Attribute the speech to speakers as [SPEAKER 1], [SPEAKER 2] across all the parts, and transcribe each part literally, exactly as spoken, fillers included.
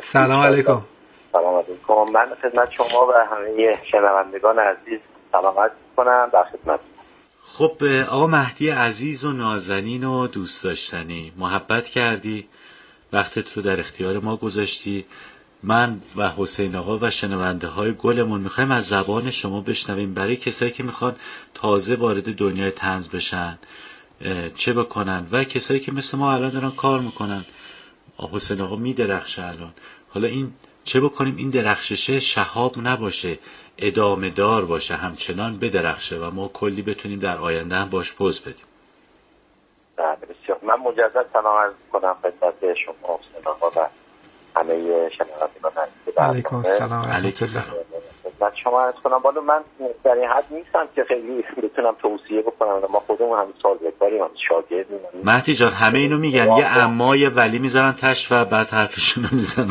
[SPEAKER 1] سلام علیکم.
[SPEAKER 2] سلام علیکم. من خدمت شما و همه شنوندگان عزیز سلامت کنم. در خدمت.
[SPEAKER 3] خب آقا مهدی عزیز و نازنین و دوست داشتنی، محبت کردی، وقتت رو در اختیار ما گذاشتی. من و حسین آقا و شنونده های گلمون میخوایم از زبان شما بشنویم برای کسایی که میخوان تازه وارد دنیای طنز بشن چه بکنن و کسایی که مثل ما الان دارن کار میکنن. حسین آقا میدرخشه الان، حالا این چه بکنیم این درخششه شهاب نباشه، ادامه دار باشه، همچنان بدرخشه و ما کلی بتونیم در آینده هم باش پوز بدیم.
[SPEAKER 2] بسیار. من مجدد سلام عرض کنم خدمت شما حسین آقا و همه شنوندگان عزیز.
[SPEAKER 1] علیکم السلام.
[SPEAKER 3] علیکم السلام.
[SPEAKER 2] خدمت شما عرض کنم. بالا من در این حد نیستم که خیلی بتونم توصیه بکنم. ما خودمون هم سازگاریم، هم شاگردیم.
[SPEAKER 3] مهدی جان همه اینو میگن، یه اما یه ولی میذارن تش و بعد حرفشونو میزنن.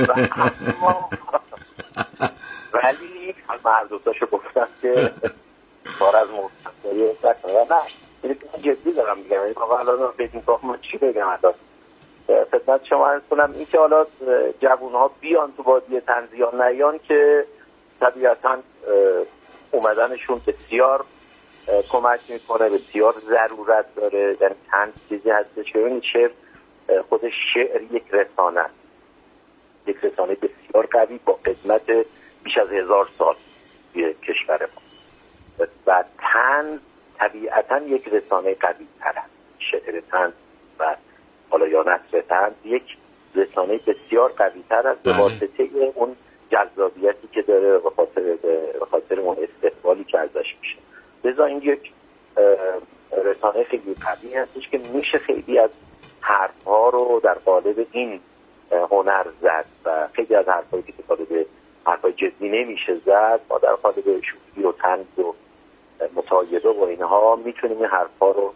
[SPEAKER 2] ولی مردوتاشو گفتم که بار از مستقبلی نکنه. نه اینه که جدی دارم میگم. این واقعا الان بدین که من چی بگم الان خدمت شما عرض کنم. این که حالا جوان‌ها بیان تو وادی طنز یا نیان که طبیعتاً اومدنشون بسیار کمک میکنه، بسیار ضرورت داره. یعنی طنز چیزی هستش که این شعر خودش شعر یک رسانه است، یک رسانه بسیار قوی با قدمت بیش از هزار سال توی کشور ما و طنز طبیعتاً یک رسانه قوی تر است. شعر طنز و حالا یا نثر طنز یک رسانه بسیار قوی تر است به واسطه اون جذابیتی که داره و خاطر به خاطر اون استقبالی که ازش میشه. لذا این یک رسانه خیلی قوی هستش که میشه خیلی از حرفها رو در قالب این هنر زد و خیلی از حرفایی که قالب حرفای جدی نمیشه زد ما در قالب شوخی و طنز و مصایبه و اینها میتونیم این حرفها رو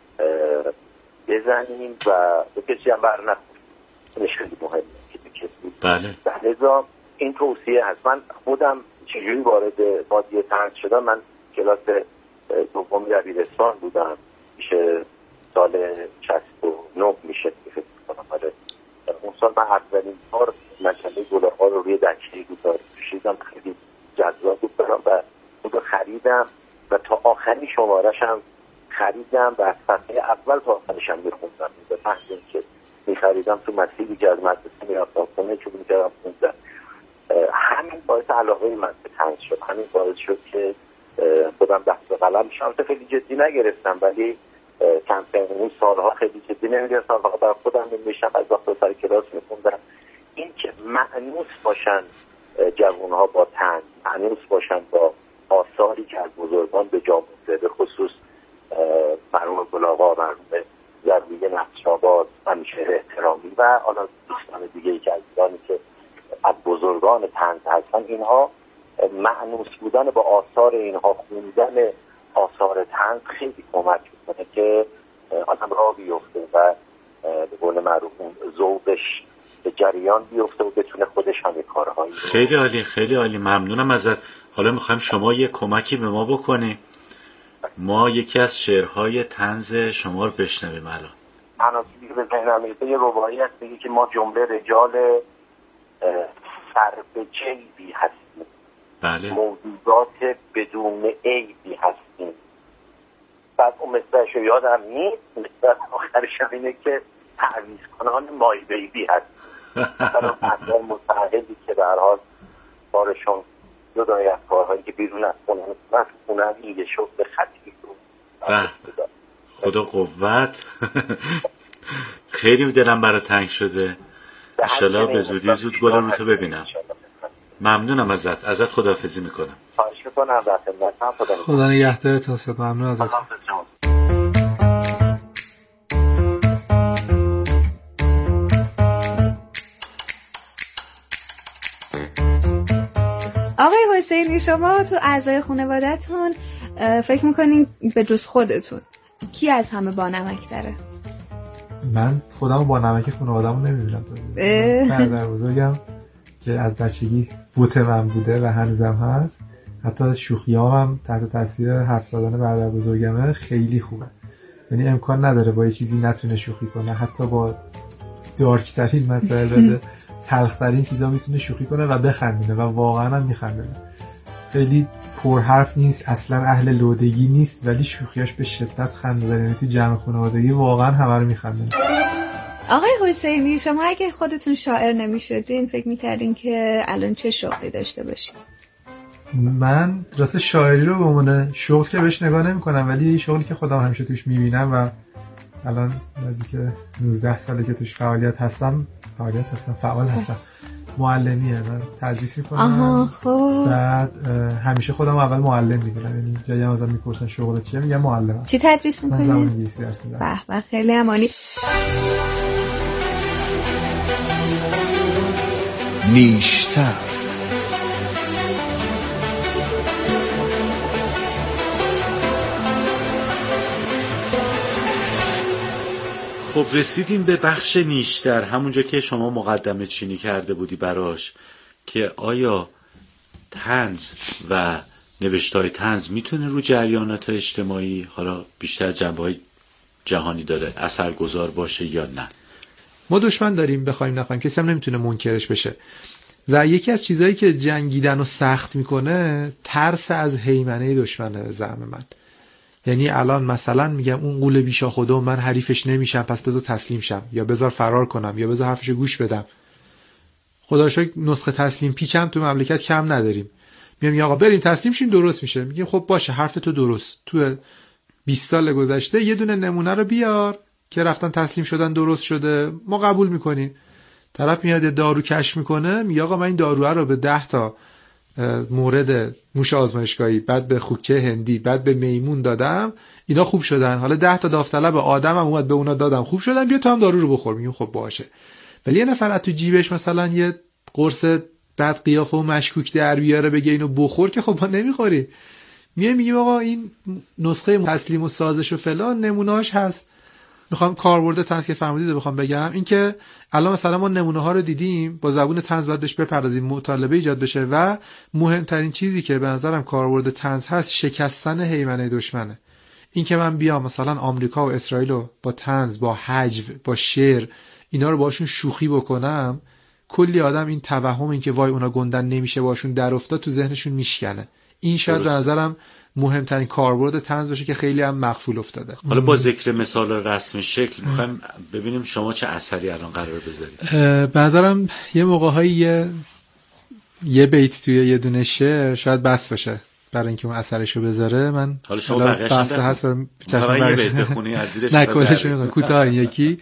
[SPEAKER 2] بزنیم و به کسی هم بر نخوریم. خیلی مهمه که به کسی.
[SPEAKER 3] بله.
[SPEAKER 2] لذا این توصیه هست. من خودم چجوری وارد وادی طنز شدم؟ من کلاس دوم دبیرستان بودم، میشه سال شصت و نه میشه فکر کنم. آره اون سال من اولین بار مجله گل‌آقا رو روی دکه گذاشتم، کشیدم، خیلی جذاب بود برام و اون رو خریدم و تا آخرین شمارش هم خریدم و از صفحه اول تا آخرش هم میخوندم. به محض اینکه میخریدم تو مسیری که از مدرسه میرفتم خونه چون میکردم خوندم. همین باعث علاقه من به طنز شد. همین باعث شد که خودم دست به قلم شدم. خیلی جدی نگرفتم ولی چند سه سالها خیلی جدی نمیگرفتم، فقط برای خودم میشم از وقت سر کلاس میخوندم. این که مأنوس باشن جوانها با طنز، مأنوس باشن با آثاری که از بزرگان به جا مونده، به خصوص مرحوم گل‌آقا، مرحوم ضربی نقش‌آباد، همیشه احترامی و حالا دوستان دیگه‌ای که از ایرانی که از بزرگان طنز هستن، اینها مأنوس بودن با آثار اینها، خوندن آثار طنز خیلی کمک میکنه که آدم راه بیفته و به قول معروف ذوقش به جریان بیفته و بتونه خودش هم کارهایی.
[SPEAKER 3] خیلی عالی، خیلی عالی، ممنونم ازت. حالا میخوایم شما یه کمکی به ما بکنی. ما یکی از شعرهای طنز شما رو بشنویم الان.
[SPEAKER 2] عناصری که به ذهنم میرسه یه رباعی هست میگه که ما جمله رجال سر به جیبی هستیم.
[SPEAKER 3] بله.
[SPEAKER 2] موجودات بدون عیبی هستیم. بعد اون مثلش رو یادم نیست، مثل آخرش هم اینه که تعویض کنان مای بیبی هست. مثلا پندار متعهدی که به هر حال بارشون جدای از کارهایی که بیرون از خونه من خونه هم یه شغل خطیب رو
[SPEAKER 3] خدا قوت. خیلی دلم برای تنگ شده. انشالله به زودی زود گلم رو تو ببینم. ممنونم ازت. ازت خداحافظی میکنم.
[SPEAKER 2] خواهش میکنم.
[SPEAKER 1] خدا نگهدارت حسین. ممنون ازت.
[SPEAKER 4] آقای حسینی، شما تو اعضای خانواده‌تون فکر میکنین به جز خودتون کی از همه با نمک داره؟
[SPEAKER 1] من خودمو با نمک خانواده‌مو نمیدونم. برادر بزرگم که از بچگی بوت من بوده و هنوزم هست، حتی شوخیام هم تحت تاثیر حرف زدن برادر بزرگمه خیلی خوبه. یعنی امکان نداره با یه چیزی نتونه شوخی کنه، حتی با دارک ترین مسائل بده تلخ‌ترین چیزا میتونه شوخی کنه و بخندونه و واقعا هم میخندونه. خیلی پر حرف نیست، اصلا اهل لودگی نیست، ولی شوخیاش به شدت خنده داره. یعنی تو جمع خانوادگی واقعا همه رو میخندونه.
[SPEAKER 4] آقای حسینی، شما اگه خودتون شاعر نمیشدین فکر میکردین که الان چه شغلی داشته باشین؟
[SPEAKER 1] من راست شاعری رو به عنوان شغل که بهش نگاه نمی‌کنم، ولی شغلی که خودم همیشه توش میبینم و الان نزدیک نوزده ساله که توش فعالیت هستم فعالیت هستم فعال هستم معلمیه. من تدریس می‌کنم.
[SPEAKER 4] آها خب.
[SPEAKER 1] بعد همیشه خودم اول معلم می‌دونم، یعنی جایی هم ازم میپرسن شغلت چیه میگم معلمم.
[SPEAKER 4] چی تدریس می‌کنی؟
[SPEAKER 1] من زبان انگلیسی درس میدم.
[SPEAKER 4] به به خیلی عالی.
[SPEAKER 5] نیشتر
[SPEAKER 3] خب رسیدیم به بخش نیشتر، همونجا که شما مقدمه چینی کرده بودی براش که آیا طنز و نوشته‌های طنز میتونه رو جریانات اجتماعی، حالا بیشتر جنبه‌های جهانی داره، اثرگذار باشه یا نه؟
[SPEAKER 1] ما دشمن داریم بخوایم نخوایم، کسی هم نمیتونه منکرش بشه و یکی از چیزایی که جنگیدن رو سخت میکنه ترس از هیمنه دشمنه زعم من. یعنی الان مثلا میگم اون قول بیشا خدا و من حریفش نمیشم، پس بذار تسلیم شم یا بذار فرار کنم یا بذار حرفشو گوش بدم. خدا رو شکر نسخه تسلیم پیچم تو مملکت کم نداریم. میگم آقا بریم تسلیم شیم درست میشه. میگیم خب باشه حرف تو درست، تو بیست سال گذشته یه دونه نمونه رو بیار که رفتن تسلیم شدن درست شده، ما قبول میکنیم. طرف میاد دارو کشف میکنه، میگه آقا من این داروها رو به ده تا مورد موش آزمایشگاهی، بعد به خوکه هندی، بعد به میمون دادم، اینا خوب شدن، حالا ده تا داوطلب آدم هم اومد به اونا دادم خوب شدن، بیا تو هم دارو رو بخور. میگیم خب باشه. ولی یه نفر از تو جیبش مثلا یه قرص بد قیافه و مشکوک در بیاره بگه اینو بخور که خب ما نمیخوریم. میایم میگیم آقا این نسخه تسلیم و سازش و فلان نمونه‌اش هست. میخوام کاربرد طنز که فرمودید بخوام بگم این که الان مثلا ما نمونه ها رو دیدیم، با زبون طنز باید بهش بپردازیم، مطالبه ایجاد بشه و مهمترین چیزی که به نظرم کاربرد طنز هست شکستن هیمنه دشمنه. این که من بیام مثلا آمریکا و اسرائیل رو با طنز، با هجو، با شعر اینا رو باشون شوخی بکنم، کلی آدم این توهم این که وای اونا گندن نمیشه باشون در افتاد تو ذهنشون میشکنه. این شاید به نظرم مهمترین کاربرد طنز باشه که خیلی هم مغفول افتاده.
[SPEAKER 3] حالا با ذکر مثال رسم شکل میخوایم ببینیم شما چه اثری الان قرار بذارید.
[SPEAKER 1] به نظرم یه موقع‌هایی یه یه بیت توی یه دونه شعر شاید بس باشه برای اینکه اون اثرشو بذاره. من
[SPEAKER 3] حالا شما بقیه‌اش هم
[SPEAKER 1] هست برای
[SPEAKER 3] یه بیت بخونی از زیرش
[SPEAKER 1] نه کلش میگم کوتاه. یکی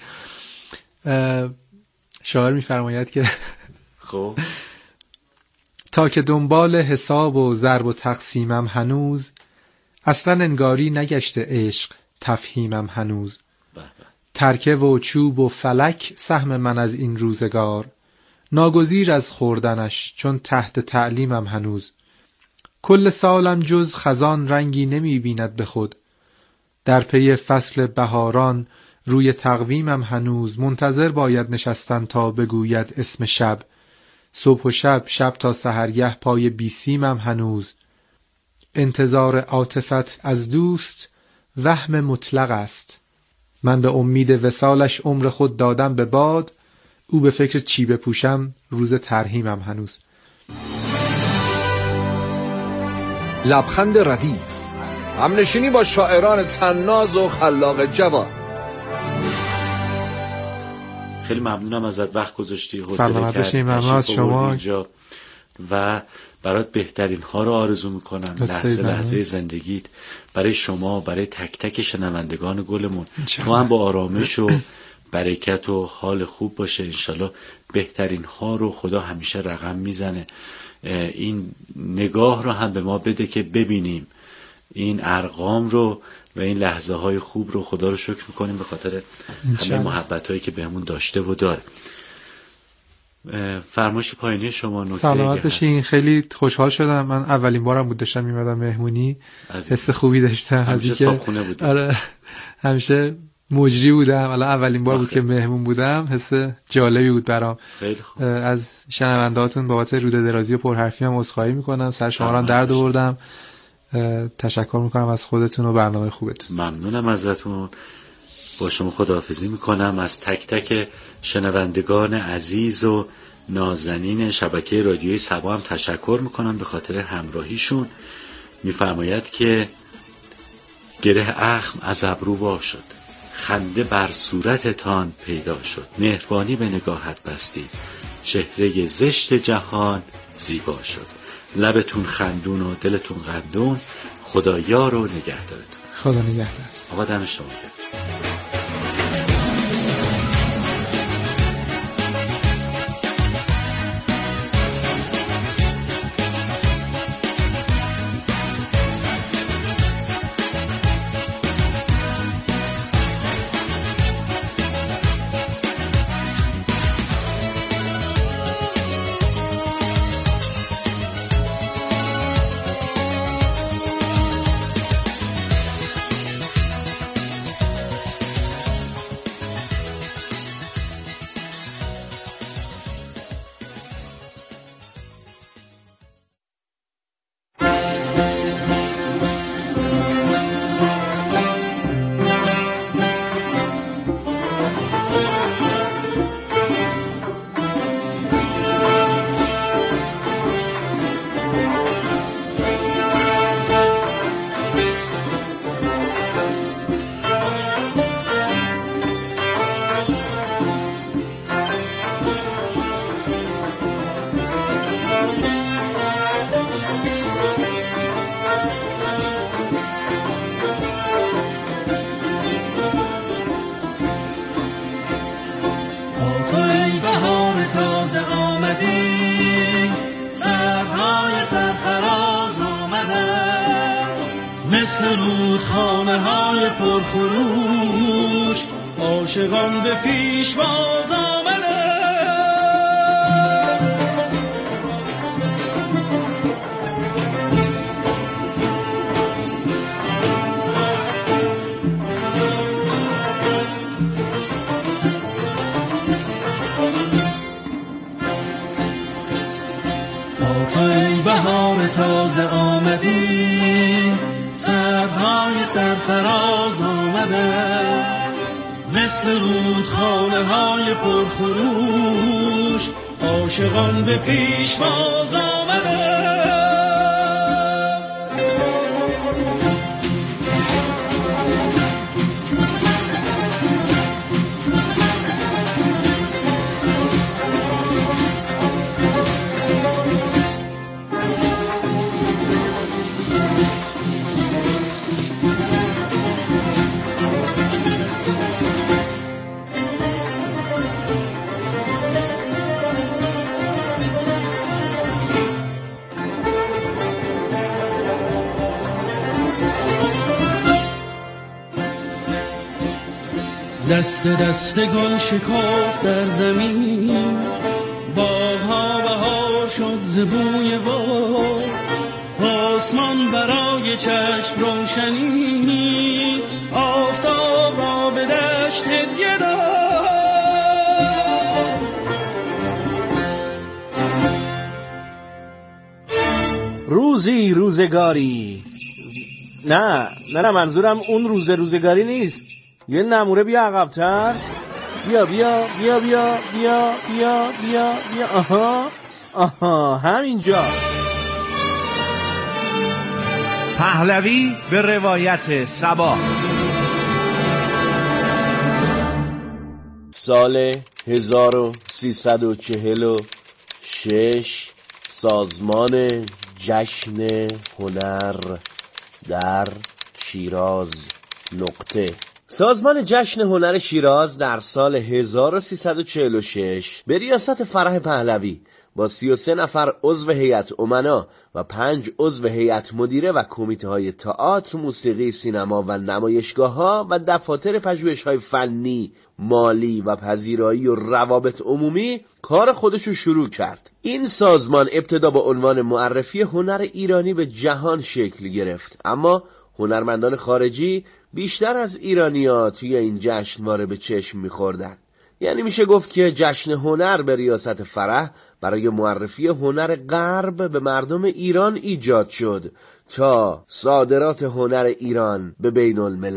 [SPEAKER 1] شاعر میفرماید که
[SPEAKER 3] خب
[SPEAKER 1] تا که دنبال حساب و ضرب و تقسیمم هنوز، اصلا انگاری نگشته عشق تفهیمم هنوز. ترکه و چوب و فلک سهم من از این روزگار، ناگزیر از خوردنش چون تحت تعلیمم هنوز. کل سالم جز خزان رنگی نمی بیند به خود، در پی فصل بهاران روی تقویمم هنوز. منتظر باید نشستن تا بگوید اسم شب، صبح و شب شب تا سحرگه پای بیسیمم هنوز. انتظار عاطفت از دوست وهم مطلق است، من به امید وصالش عمر خود دادم به باد، او به فکر چی بپوشم روز ترحیمم هنوز.
[SPEAKER 5] لبخند ردیف، همنشینی با شاعران طناز و خلاق جوان.
[SPEAKER 3] خیلی ممنونم ازت، وقت گذاشتی، حوصله
[SPEAKER 1] سلامت باشی. ممنون از شما
[SPEAKER 3] اینجا و برات بهترین ها رو آرزو میکنم. لحظه لحظه زندگیت برای شما، برای تک تک شنوندگان گلمون تو هم با آرامش و برکت و حال خوب باشه. انشالله بهترین ها رو خدا همیشه رقم میزنه. این نگاه رو هم به ما بده که ببینیم این ارقام رو و این لحظه های خوب رو. خدا رو شکر میکنیم به خاطر همه محبت هایی که بهمون داشته و داره. فرمایش پایینی شما نکته
[SPEAKER 1] سلامت بشین. خیلی خوشحال شدم. من اولین بارم بود داشتم میمدم مهمونی، حس خوبی داشتم.
[SPEAKER 3] همیشه صابخونه بودم.
[SPEAKER 1] آره همیشه مجری بودم، الان اولین بار بود که مهمون بودم، حس جالبی بود برام.
[SPEAKER 3] خیلی خوب.
[SPEAKER 1] از شنوندهاتون بابت روده درازی و پرحرفی هم عذرخواهی میکنم، سر شما رو درد آوردم. تشکر میکنم از خودتون و برنامه خوبتون.
[SPEAKER 3] ممنونم ازتون. با شما خداحافظی میکنم. از تک تک شنوندگان عزیز و نازنین شبکه رادیوی سبا هم تشکر میکنم به خاطر همراهیشون. میفرماید که گره اخم از ابرو وا شد، خنده بر صورتتان پیدا شد، مهربانی به نگاهت بستی، چهره زشت جهان زیبا شد، لبتون خندون و دلتون قندون، خدا یار و نگهدارتون.
[SPEAKER 1] خدا نگهدار.
[SPEAKER 3] آقا دم شما گرم.
[SPEAKER 6] مثل رودخانه های پرخروش عاشقان به پیش باز آمده. تا تو ای بهار تازه آمدی، سرهای سرفراز آمده، مثل رودخانه های پرخروش عاشقان به پیش باز آمده. دست دست گل شکفت در زمین، باغ‌ها بهار شد ز بوی باد، آسمان برای چشم روشنی، آفتاب را به دشت هدیه داد.
[SPEAKER 7] روزی روزگاری، نه نه نه منظورم اون روز روزگاری نیست. یه نموره بیا عقب‌تر، بیا بیا بیا بیا بیا بیا بیا بیا آها آها همینجا.
[SPEAKER 8] پهلوی به روایت سبا.
[SPEAKER 7] سال هزار و سیصد و چهل و شش سازمان جشن هنر در شیراز نقطه سازمان جشن هنر شیراز در سال هزار و سیصد و چهل و شش به ریاست فرح پهلوی با سی و سه نفر عضو هیئت امنا و پنج عضو هیئت مدیره و کمیته های تئاتر، موسیقی، سینما و نمایشگاه ها و دفاتر پژوهش های فنی، مالی و پذیرایی و روابط عمومی کار خودشو شروع کرد. این سازمان ابتدا با عنوان معرفی هنر ایرانی به جهان شکل گرفت، اما هنرمندان خارجی بیشتر از ایرانی‌ها توی این جشنواره به چشم می‌خوردن. یعنی میشه گفت که جشن هنر به ریاست فرح برای معرفی هنر غرب به مردم ایران ایجاد شد تا صادرات هنر ایران به بین الملل.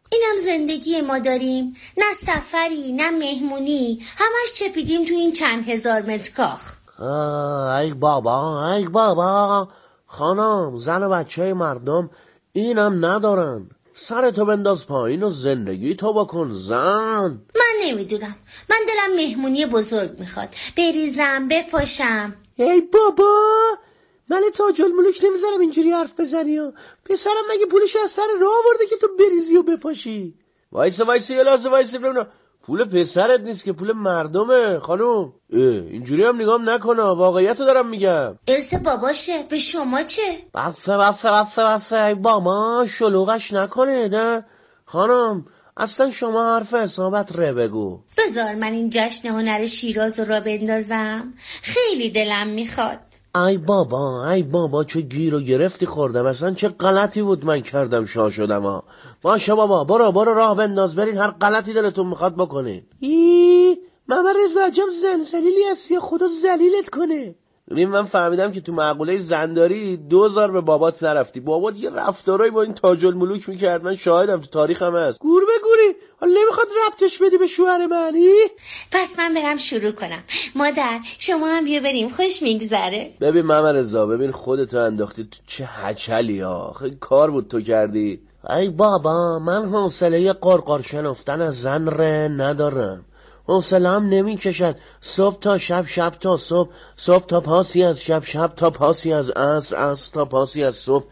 [SPEAKER 9] اینم زندگی ما داریم، نه سفری نه مهمونی، همش چپیدیم تو این چند هزار متر کاخ.
[SPEAKER 7] ای بابا ای بابا خانم، زن و بچه های مردم اینم ندارن. سرتو بنداز پایین و زندگی تو بکن زن.
[SPEAKER 9] من نمیدونم، من دلم مهمونی بزرگ میخواد، بریزم بپاشم.
[SPEAKER 7] ای بابا من تاج الملوک نمیذارم اینجوری حرف بزنی و پسرم مگه پولش از سر راه آورده که تو بریزی و بپاشی؟ وایسا وایسا یه لحظه وایسا ببینم. پول پسرت نیست که پول مردمه خانم. اینجوری هم نگام نکنه، واقعیتو دارم میگم.
[SPEAKER 9] ارث باباشه، به شما چه؟
[SPEAKER 7] بسه بسه بسه بسه ای بابا شلوغش نکنه. نه خانم اصلا شما حرف حسابت ره بگو.
[SPEAKER 9] بذار من این جشن هنر شیراز رو را بندازم، خیلی دلم میخواد.
[SPEAKER 7] ای بابا ای بابا چه گیر و گرفتی خوردم، اصلا چه غلطی بود من کردم شاه شدم ها. باشه بابا برو برو راه بنداز برین، هر غلطی دلتون میخواد بکنین. ای ماما رضا عجب زن ذلیلی هستی، خدا ذلیلت کنه. ببین من فهمیدم که تو مقوله زنداری دوزار به بابات نرفتی. بابات یه رفتارایی با این تاج الملوک میکرد، من شاهدم، تو تاریخم هست. گور به گوری حالا نمیخواد ربطش بدی به شوهر منی؟
[SPEAKER 9] پس من برم شروع کنم. مادر شما هم بیا بریم، خوش میگذره.
[SPEAKER 7] ببین ماما رضا، ببین خودتو انداختی تو چه هچلی ها، خیلی کار بود تو کردی. ای بابا من حوصله قرقر شنفتن از زن ره ندارم، حوصله‌ام نمیکشد. صبح تا شب، شب تا صبح، صبح تا پاسی از شب، شب تا پاسی از عصر، عصر تا پاسی از صبح.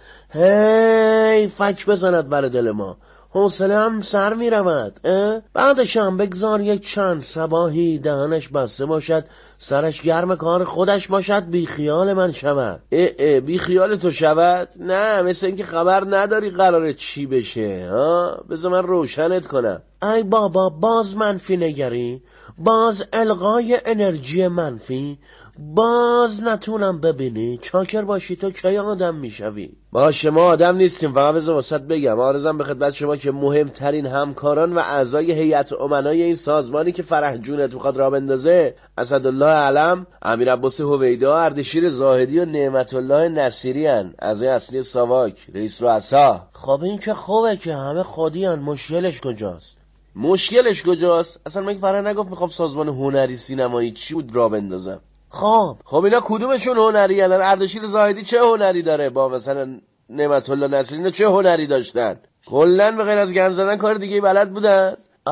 [SPEAKER 7] هی فک بزند بر دل ما، حوصله‌ام سر میرود. بعدشم بگذار یک چند صباحی دهنش بسته باشد، سرش گرم کار خودش باشد، بی خیال من شود. اه اه بی خیال تو شود؟ نه، مثل اینکه خبر نداری قراره چی بشه. ها بذار من روشنت کنم. ای بابا باز منفی نگری، باز القای انرژی منفی، باز نتونم ببینی. چاکر باشی تو کی آدم میشوی؟ باشه ما آدم نیستیم، فقط بذار واسط بگم آرزم به خدمت شما که مهمترین همکاران و اعضای هیئت امنای این سازمانی که فرح جونت میخواد راه بندازه اسدالله علم، امیر عباس هویدا، اردشیر زاهدی و نعمت الله نصیری ان، اعضای اصلی ساواک، رئیس رؤسا. خب این که خوبه که همه خودی ان، مشکلش کجاست؟ مشکلش کجاست؟ اصلا من که فرح نگفت میخوام سازمان هنری سینمایی چی بود راه بندازم. خب خب اینا کدومشون هنری هستن؟ اردشیر زاهدی چه هنری داره با مثلا نعمت الله نصیری چه هنری داشتن؟ کلا به غیر از گند زدن کار دیگه بلد بودن؟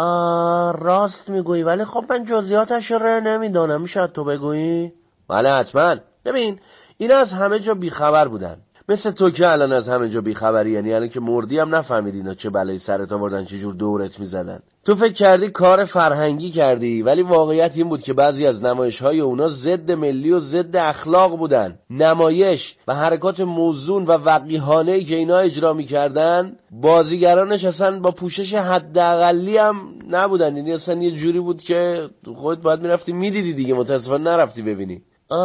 [SPEAKER 7] آه راست میگویی، ولی خب من جزئیاتش رو نمیدونم، میشه تو بگویی؟ بله حتما. ببین اینا از همه جا بیخبر بودن، مثل تو که الان از همه جا بیخبری، یعنی الان که مردی هم نفهمیدی اینا چه بلایی سرت آوردن، چه جور دورت میزدن. تو فکر کردی کار فرهنگی کردی، ولی واقعیت این بود که بعضی از نمایش‌های اونا ضد ملی و ضد اخلاق بودن. نمایش و حرکات موزون و وقیحانه‌ای که اینا اجرا می‌کردن، بازیگرانش اصلا با پوشش حداقلی هم نبودن، یعنی اصلا یه جوری بود که خودت باید می‌رفتی می‌دیدی دیگه، متأسفانه نرفتی ببینی.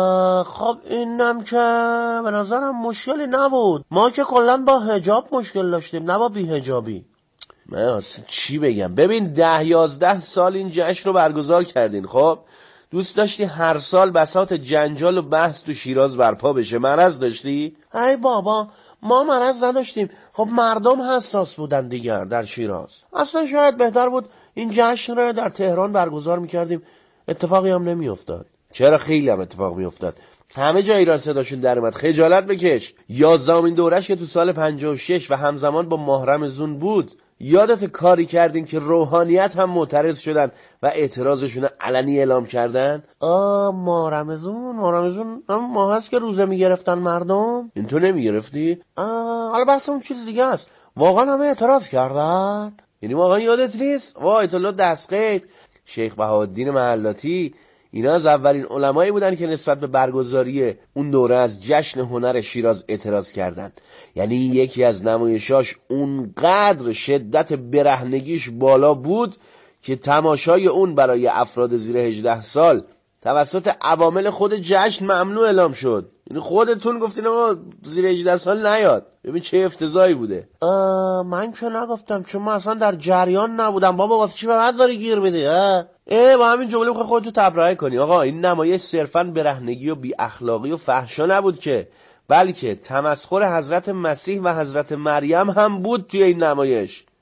[SPEAKER 7] خب اینم که به نظرم مشکلی نبود، ما که کلا با حجاب مشکل داشتیم نه با بی حجابی. من اصلا چی بگم؟ ببین ده یازده سال این جشن رو برگزار کردین، خب دوست داشتی هر سال بساط جنجال و بحث تو شیراز برپا بشه، مرض داشتی؟ ای بابا ما مرض نداشتیم، خب مردم حساس بودن دیگر در شیراز. اصلا شاید بهتر بود این جشن رو در تهران برگزار میکردیم، اتفاقی هم نمیافتاد. چرا؟ خیلی هم اتفاق میافتاد، همه جا ایران صداشون در اومد. خجالت بکش، یازدهمین دورش که تو سال پنجاه و شش و همزمان با ماه رمضون بود، یادت کاری کردین که روحانیت هم معترض شدن و اعتراضشون علنی اعلام کردن؟ آه ماه رمضون، ماه رمضون هم ماه هست که روزه میگرفتن مردم، این تو نمیگرفتی؟ آه حالا بحث اون چیز دیگه است، واقعا همه اعتراض کردن؟ یعنی واقعا یادت نیست؟ وای تو دستقیب شیخ بهاءالدین محلاتی، اینا از اولین علمایی بودن که نسبت به برگزاری اون دوره از جشن هنر شیراز اعتراض کردند. یعنی یکی از نمایشاش اونقدر شدت برهنگیش بالا بود که تماشای اون برای افراد زیر هجده سال توسط عوامل خود جشن ممنوع اعلام شد. یعنی خودتون گفتین آقا زیر هجده سال نیاد. ببین چه افتضاحی بوده. من که نگفتم، چون من اصلا در جریان نبودم. بابا واسه چی به من داری گیر میدی؟ اه با همین جمله بخوای خودتو تبرئه کنی. آقا این نمایش صرفاً برهنگی و بی اخلاقی و فحشا نبود که، بلکه تمسخر حضرت مسیح و حضرت مریم هم بود توی این نمایش.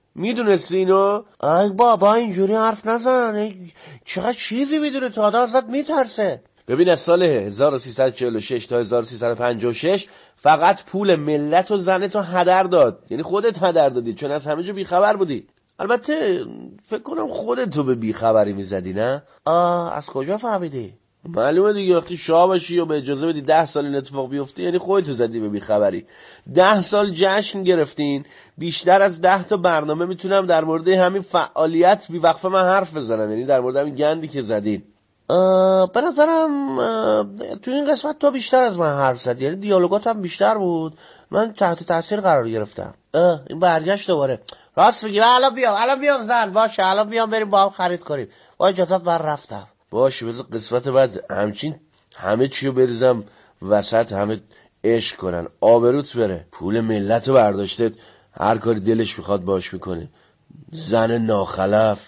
[SPEAKER 7] میدونستی اینو؟ ای بابا اینجوری حرف نزن، چقدر چیزی میدونه تو، آدم ازت میترسه. ببین از سال هزار و سیصد و چهل و شش تا هزار و سیصد و پنجاه و شش فقط پول ملت و زن تو هدر داد، یعنی خودت هدر دادی چون از همه جا بیخبر بودی. البته فکر کنم خودت تو به بیخبری میزدی نه؟ آه از کجا فهمیدی؟ معلومه دیگه، وقتی شاه باشی و به اجازه بدی ده سال این اتفاق بیفته یعنی خودت زدی به بیخبری. ده سال جشن گرفتین، بیشتر از ده تا برنامه میتونم در مورد همین فعالیت بی وقفه من حرف بزنم، یعنی در مورد همین گندی که زدین. به نظرم تو این قسمت تو بیشتر از من حرف زدی، یعنی دیالوگات هم بیشتر بود، من تحت تاثیر قرار گرفتم. این برگشت دوباره راست میگی، الان بیام الان بیام زن باشه، الان بیام بریم با هم خرید کنیم، با اجازهت من رفتم. باشه بذار قسمت بعد همچین همه چیو بریزم وسط، همه عشق کنن، آبروت بره، پول ملت رو برداشته هر کاری دلش میخواد باش میکنه، زن ناخلف.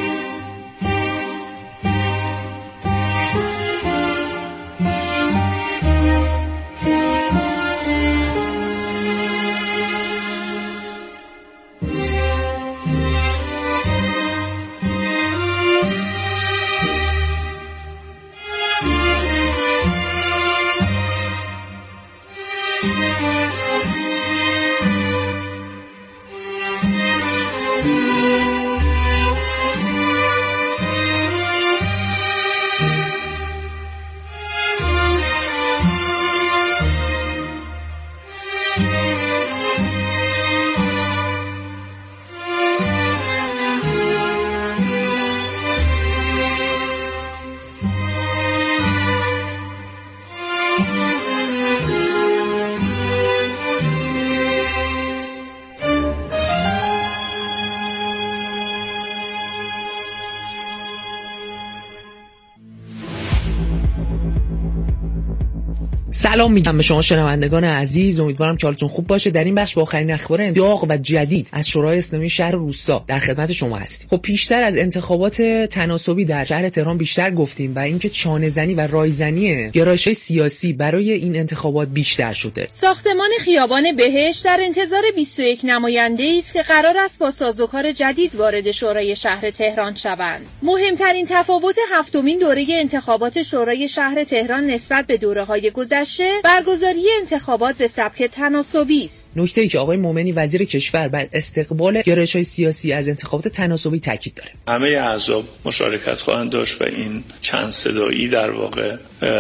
[SPEAKER 10] سلام میگم به شما شنوندگان عزیز، امیدوارم که حالتون خوب باشه. در این بخش با آخرین اخبار داغ و جدید از شورای اسلامی شهر روستا در خدمت شما هستیم. خب پیشتر از انتخابات تناسبی در شهر تهران بیشتر گفتیم و اینکه چانه‌زنی و رایزنی گرایش‌های سیاسی برای این انتخابات بیشتر شده.
[SPEAKER 11] ساختمان خیابان بهشت در انتظار بیست و یک نماینده‌ای است که قرار است با سازوکار جدید وارد شورای شهر تهران شوند. مهمترین تفاوت هفتمین دوره انتخابات شورای شهر تهران نسبت به دوره‌های گذشته برگزاری انتخابات به سبک تناسبی است.
[SPEAKER 10] نکته‌ای که آقای مومنی وزیر کشور بر استقبال گرایش‌های سیاسی از انتخابات تناسبی تاکید داره.
[SPEAKER 12] همه احزاب مشارکت خواهند داشت و این چند صدایی در واقع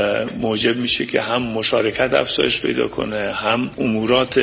[SPEAKER 12] موجب میشه که هم مشارکت افزایش پیدا کنه، هم امورات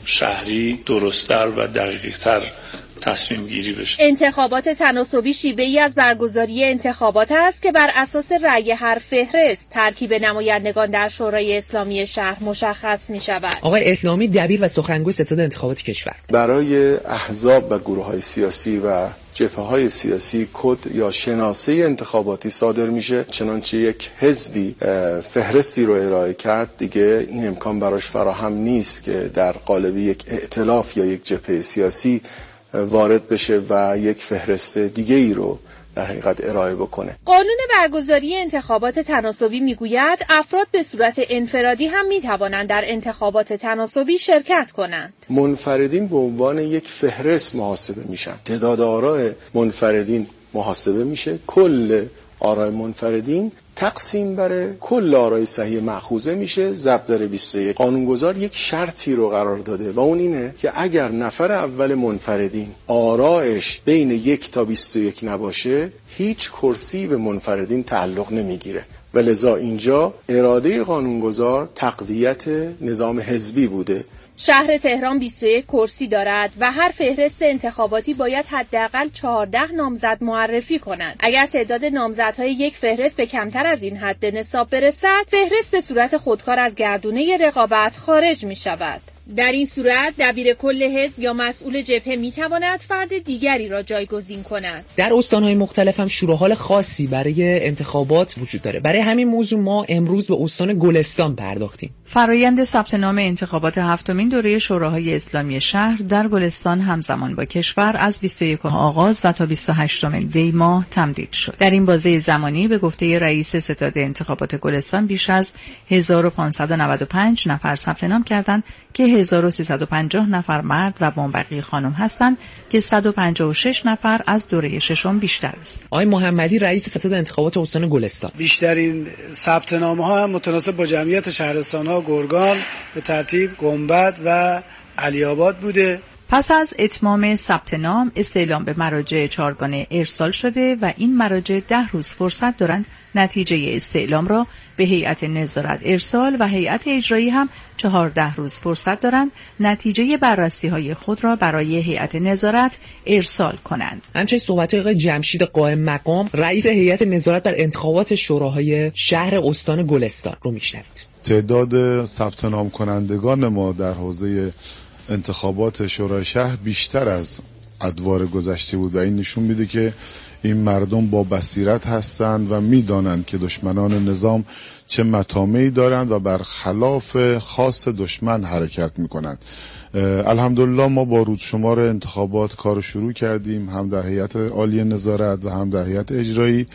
[SPEAKER 12] شهری درست‌تر و دقیق‌تر تصمیم گیری بشه.
[SPEAKER 11] انتخابات تناسبی شیوه‌ای از برگزاری انتخابات است که بر اساس رأی هر فهرست ترکیب نمایندگان در شورای اسلامی شهر مشخص می شود.
[SPEAKER 10] آقای اسلامی دبیر و سخنگوی ستاد انتخابات کشور
[SPEAKER 13] برای احزاب و گروه‌های سیاسی و جبهه‌های سیاسی کد یا شناسه انتخاباتی صادر میشه، چنانچه یک حزبی فهرستی رو ارائه کرد دیگه این امکان براش فراهم نیست که در قالب یک ائتلاف یا یک جبهه سیاسی وارد بشه و یک فهرست دیگه ای رو در حقیقت ارائه بکنه.
[SPEAKER 11] قانون برگزاری انتخابات تناسبی میگوید افراد به صورت انفرادی هم میتوانند در انتخابات تناسبی شرکت کنند.
[SPEAKER 13] منفردین به عنوان یک فهرست محاسبه میشن. تعداد آراء منفردین محاسبه میشه، کل آراء منفردین تقسیم بر کل آرای صحیح مأخوذه میشه ضرب در بیست و یک. قانونگذار یک شرطی رو قرار داده و اون اینه که اگر نفر اول منفردین آرایش بین یک تا بیست و یک نباشه هیچ کرسی به منفردین تعلق نمیگیره و لذا اینجا اراده قانونگذار تقویت نظام حزبی بوده.
[SPEAKER 11] شهر تهران بیست و یک کرسی دارد و هر فهرست انتخاباتی باید حداقل چهارده نامزد معرفی کنند. اگر تعداد نامزدهای یک فهرست به کمتر از این حد نصاب برسد، فهرست به صورت خودکار از گردونه رقابت خارج می شود. در این صورت دبیر کل حزب یا مسئول جبهه میتواند فرد دیگری را جایگزین کند.
[SPEAKER 10] در استان‌های مختلف هم شورای خاصی برای انتخابات وجود داره. برای همین موضوع ما امروز به استان گلستان پرداختیم.
[SPEAKER 14] فرایند ثبت نام انتخابات هفتمین دوره شوراهای اسلامی شهر در گلستان همزمان با کشور از بیست و یکم آغاز و تا بیست و هشتم دی ماه تمدید شد. در این بازه زمانی به گفته رئیس ستاد انتخابات گلستان بیش از هزار و پانصد و نود و پنج نفر ثبت نام کردند که هزار و سیصد و پنجاه نفر مرد و مابقی خانم هستند که صد و پنجاه و شش نفر از دوره ششم بیشتر است.
[SPEAKER 10] آقای محمدی رئیس ستاد انتخابات استان گلستان:
[SPEAKER 15] بیشترین ثبت نامه ها هم متناسب با جمعیت شهرستان ها گرگان به ترتیب گنبد و علی‌آباد بوده.
[SPEAKER 14] پس از اتمام ثبت نام، استعلام به مراجع چهارگانه ارسال شده و این مراجع ده روز فرصت دارند نتیجه استعلام را به هیئت نظارت ارسال و هیئت اجرایی هم چهارده روز فرصت دارند نتیجه بررسی های خود را برای هیئت نظارت ارسال کنند.
[SPEAKER 10] همچنین صحبت آقای جمشید قائم مقام رئیس هیئت نظارت بر انتخابات شوراهای شهر استان گلستان رو میشنوید.
[SPEAKER 16] تعداد ثبت نام کنندگان ما در حوزه انتخابات شورای شهر بیشتر از ادوار گذشته بود و این نشون میده که این مردم با بصیرت هستند و میدانند که دشمنان نظام چه مطامعی دارند و برخلاف خاص دشمن حرکت میکنند. الحمدلله ما با رودشمار انتخابات کار شروع کردیم، هم در هیئت عالی نظارت و هم در هیئت اجرایی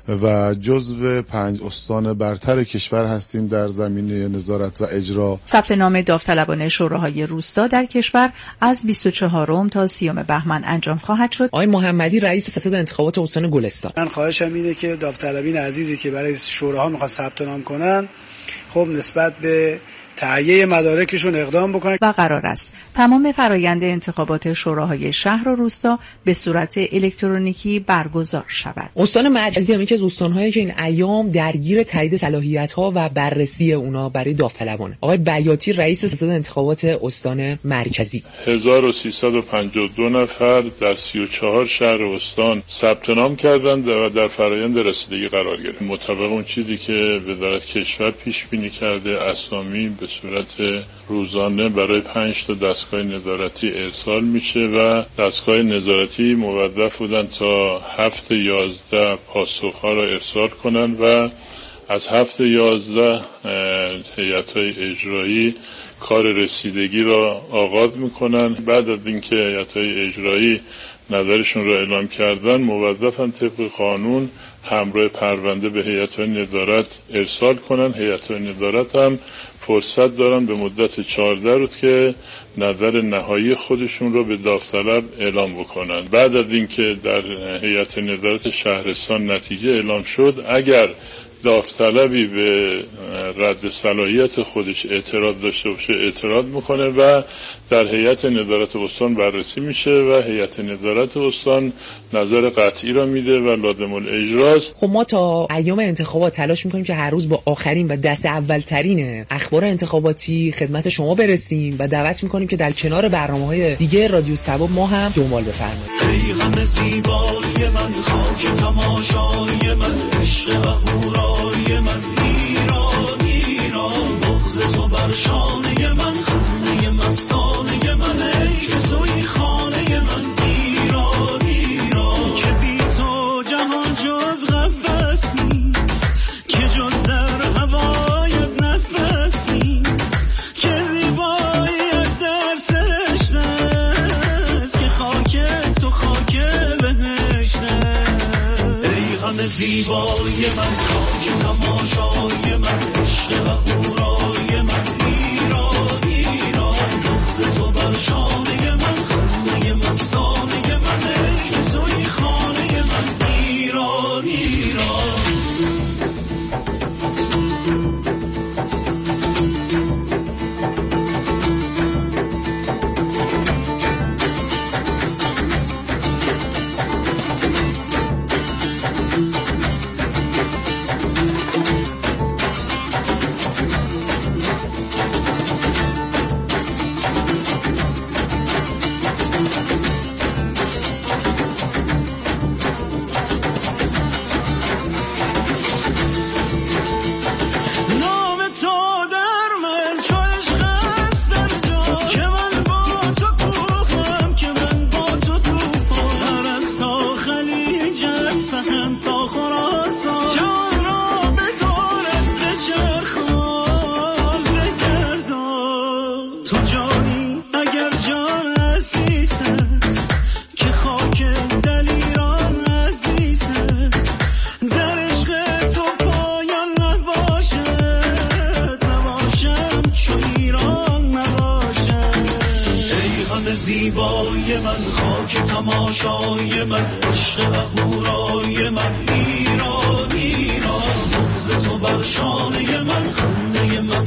[SPEAKER 16] و جزو پنج استان برتر کشور هستیم در زمینه نظارت و اجرا.
[SPEAKER 14] ثبت نام داوطلبان شوراهای روستا در کشور از بیست و چهارم تا سیوم بهمن انجام خواهد شد.
[SPEAKER 10] آقای محمدی رئیس ستاد انتخابات استان گلستان:
[SPEAKER 15] من خواهشم اینه که داوطلبین عزیزی که برای شوراها میخواد ثبت نام کنن خب نسبت به تهیه مدارکشون اقدام بکنن
[SPEAKER 14] و قرار است تمام فرایند انتخابات شوراهای شهر و روستا به صورت الکترونیکی برگزار شود.
[SPEAKER 10] استان مرکزی هم یکی از استان‌هایی که این ایام درگیر تایید صلاحیت‌ها و بررسی اونا برای داوطلبان. آقای بیاتی رئیس ستاد انتخابات استان مرکزی:
[SPEAKER 12] هزار و سیصد و پنجاه و دو نفر در سی و چهار شهر استان ثبت نام کردند و در فرایند رسیدگی قرار گرفتند. مطابق اون چیزی که وزارت کشور پیش بینی کرده، اسامی به صورت روزانه برای پنج تا دستگاه نظارتی ارسال میشه و دستگاه نظارتی موظف بودن تا هفته یازده پاسخها را ارسال کنن و از هفته یازده هیئت‌های اجرایی کار رسیدگی را آغاز میکنن. بعد از اینکه هیئت‌های اجرایی نظرشون را اعلام کردن موظفن طبق قانون همراه پرونده به هیئت‌های نظارت ارسال کنن. هیئت‌های نظارت هم فرصت دارن به مدت چهارده روز که نظر نهایی خودشون رو به داوطلب اعلام بکنن. بعد از اینکه در هیئت نظارت شهرستان نتیجه اعلام شد، اگر داوطلبی به رد صلاحیت خودش اعتراض داشته باشه اعتراض میکنه و در هیئت نظارت استان بررسی میشه و هیئت نظارت استان نظر قطعی را میده و لازم الاجراست.
[SPEAKER 10] خب ما تا ایام انتخابات تلاش میکنیم که هر روز با آخرین و دست اولترین اخبار انتخاباتی خدمت شما برسیم و دعوت میکنیم که در کنار برنامه‌های دیگه رادیو سبا ما هم دنبال بفرمایید.
[SPEAKER 6] ریحان زیبای من، خاک تماشای من، عشق و هورای من، ایران ایران، بغض تو بر شانه من، خنده مستانه من، ای که توی خانه من، ایران ایران، که بی تو جهان جز قفس نیست، که جز در هوایت نفس نیست، که زیباییت در سرشت است، که خاک تو خاک بهشت است. ریحان زیبای من، خاک تماشای من، عشق و هورای من، ایران زیبای من، خاک تماشای من، عشق اهورای من، ایران ایران، بغض تو بر شانه من، خنده